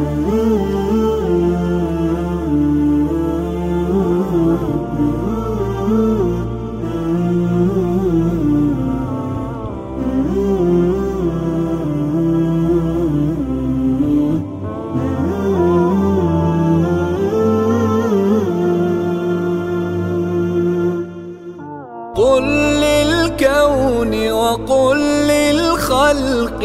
قل للكون وقل للخلق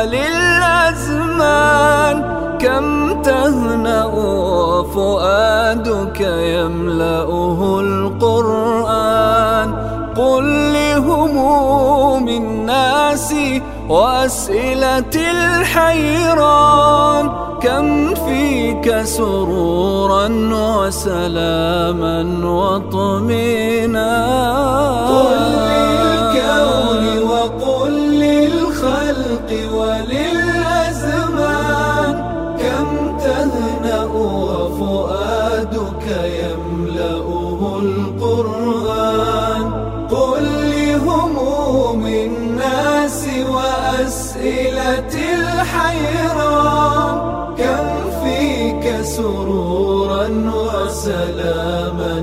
وللأزمان كم تهنأ وفؤادك يملأه القرآن. قل لهموم الناس وأسئلة الحيران كم فيك سرورا وسلاما واطمئنانا. قل للكون وقل للخلق وللأزمان كم تهنأ وفؤادك يملأه القرآن. قل لهموم الناس وأسئلة الحيران كم فيك سرورا وسلاما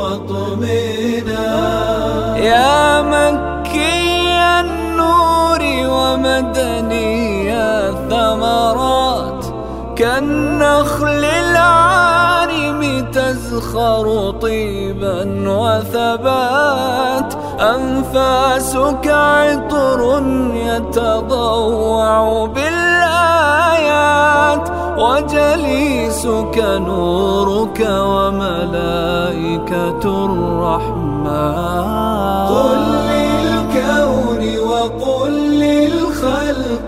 واطمئنانا. يا مكي النور ومدني الثمرات كالنخل العارم تزخر طيبا وثبات. أنفاسك عطر يتضوع بالآيات وجليسك نورك وملائكة الرحمن. قل للكون وقل للخلق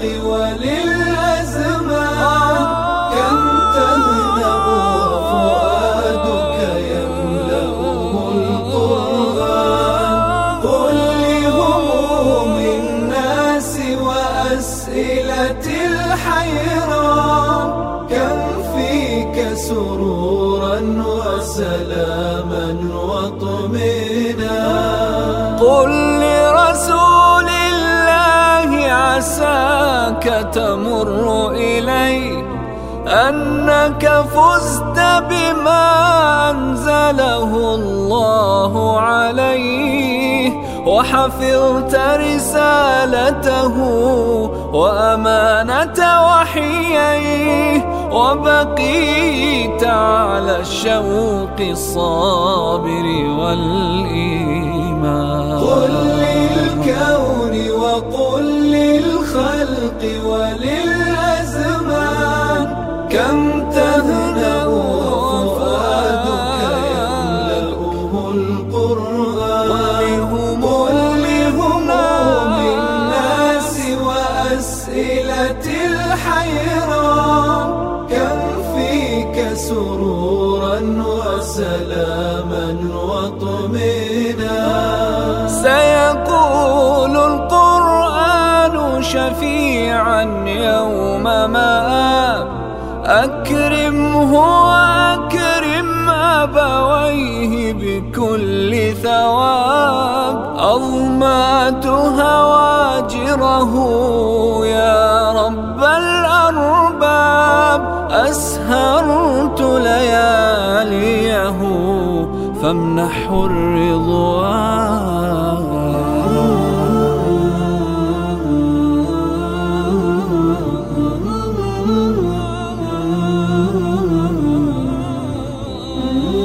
وللأزمان كم تهنأ وفؤادك يملأه القرآن. قل لهموم الناس وأسئلة الحيران كم فيك سرورا وسلاما واطمئنانا. قل لرسول الله عساك تمر إليه أنك فزت بما أنزله الله عليه وحفظت رسالته وأمانة وحيه وبقيت على الشوق الصابر والإيمان. قل للكون وقل للخلق وللأزمان كم تهنأ وفؤادك يملأه القرآن. قل لهموم الناس وأسئلة الحيران كم فيك سرورا وسلاما واطمئنانا. سيقول القرآن شفيعا يوم مآب أكرمه وأكرم أبويه بكل ثواب. أظمأت هواجره يا رب الأرباب أسهرت لياليه فامنحه الرضوان.